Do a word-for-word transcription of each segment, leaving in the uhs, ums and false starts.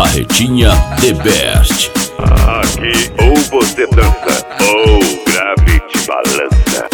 Carretinha The Best. Aqui ou você dança ou grave te balança.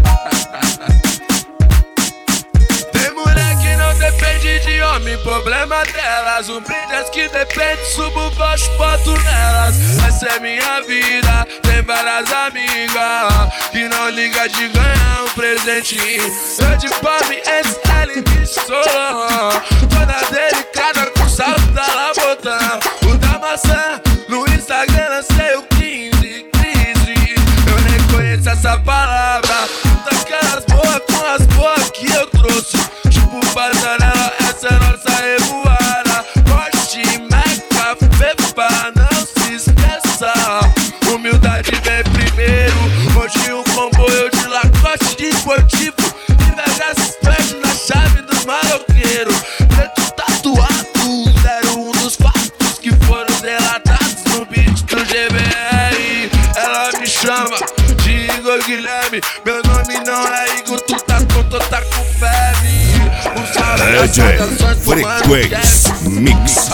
Tem mulher que não depende de homem, problema delas. Um brindes que depende, subo baixo, boto nelas. Essa é minha vida, tem várias amigas que não liga de ganhar um presentinho. Eu de palme, eles ela me soa. Toda delicada com salto da labotão. O da maçã, no Instagram lancei o quinze, crise. Eu nem conheço essa palavra. Daquelas boas com as boas que eu trouxe. Tipo passarela, essa é nossa revoada. Forte, meca, fepa, não se esqueça. Humildade vem primeiro. Hoje um comboio de Lacoste de esportivo. Diversas perde na chave dos maloqueiros. Preto tatuado, zero um dos fatos que foram relatados no beat do G B R. Ela me chama de Igor Guilherme. Meu nome não é Igor, tu tá com, tu tá com febre. Um salve D J Frequency Mix.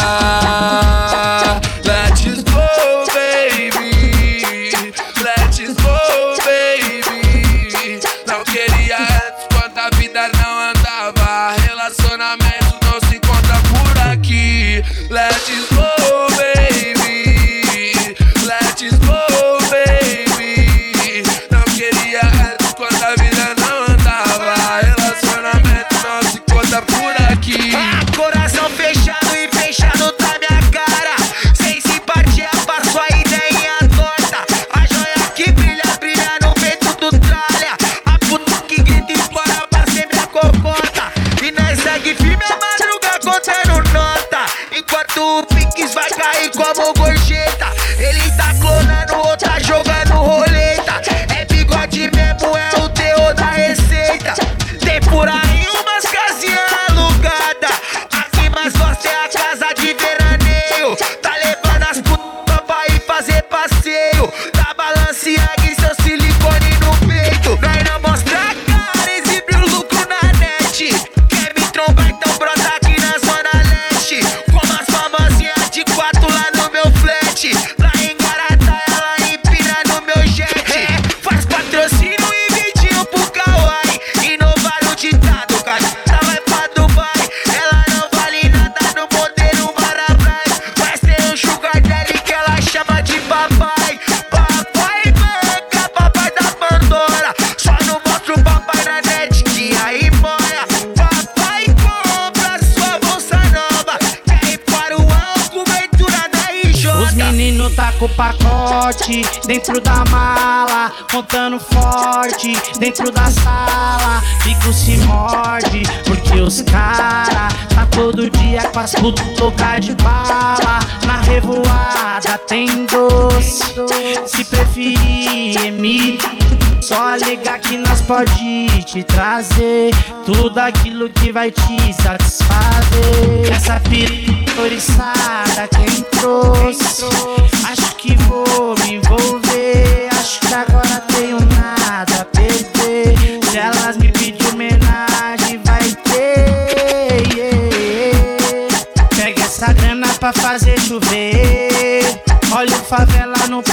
Ah, let's go, baby. Let's go, baby. Não queria antes quando a vida não andava. Relacionamento não se encontra por aqui. Let's go, baby. Let's go, baby. Não queria antes quando a vida não andava. Relacionamento não se encontra por aqui. Coração fechado e fechado tá minha cara. Sem simpatia, passo a ideia torta. A joia que brilha, brilha no peito do tralha. A puta que grita e para pra sempre a cocota. E nós segue firme a madruga contando nota. Enquanto o Pix vai cair como gorjeta. Ele tá clonando, outra jogando roleta. É bigode mesmo, é o terror da receita. Tem por aí umas casinhas alugadas. Aqui mais gosta é a casa de veraneio. Tá levando as putas pra ir fazer passeio. Da Balenciaga e seu silicone no peito. Nós não mostra a cara, exibe o lucro na net. Quer me trombar, então brota aqui na zona leste. Como as famosinhas de quatro lá no meu flat. Lá em Garata ela empina no meu jet. É, faz patrocínio e vidinho pro Kawaii. Inovar o ditado, cara, vai pra Dubai. Ela não vale nada no modelo Marabras. Mas tem um sugar daddy que ela chama de papai. Papai banca, papai da Pandora. Só não mostra o papai na net que aí moia. Papai compra sua bolsa nova. Quer ir para o álcool, ventura da R J. Os meninos tá com o pacote dentro da mala, contando forte dentro da sala. Fico se morde, porque os cara tá todo dia com as putas loucas de bala. Na revoada tem doce, se preferir me só ligar que nós pode te trazer tudo aquilo que vai te satisfazer. Essa pitoriçada quem trouxe, acho que vou me envolver. Acho que agora tenho nada a perder. Se elas me pedirem homenagem vai ter, yeah. Pega essa grana pra fazer chover. Olha o favela no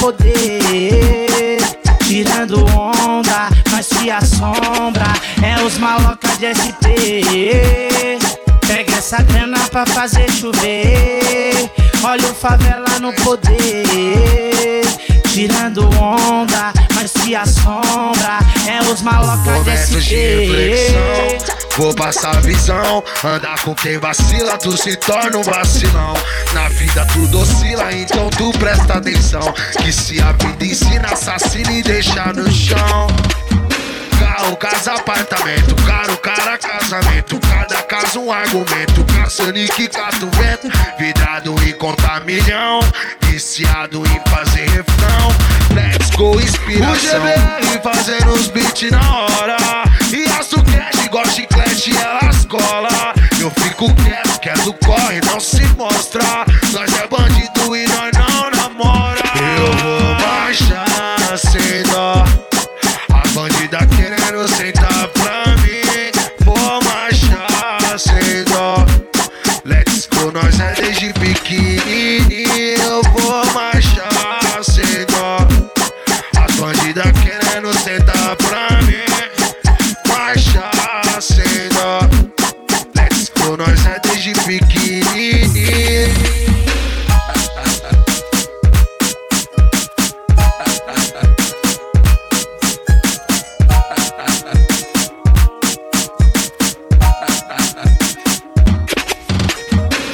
poder, tirando onda, mas se assombra. É os maloca de S P. Pega essa grana pra fazer chover. Olha o favela no poder, tirando onda, mas se assombra. É os maloca de S Momentos de P. reflexão, vou passar a visão. Andar com quem vacila, tu se torna um vacilão. Na vida tudo oscila, então tu presta atenção. Que se a vida ensina, assassina e deixa no chão. Carro, casa, apartamento, caro, cara, casamento. Cada caso um argumento, caçando e que cata o vento. Vidrado em contar milhão, viciado em fazer refrão. Let's go, inspiração. O G B R fazendo os beats na hora. E aço cash, igual chiclete, elas cola. Eu fico quieto, que é do corre, não se mostra. Nós é bandido e nós não namora. Eu vou marchar sem dó. A bandida querendo sentar pra mim. Vou marchar sem dó. Let's go, nós é desde pequeno. nós é desde pequenininho.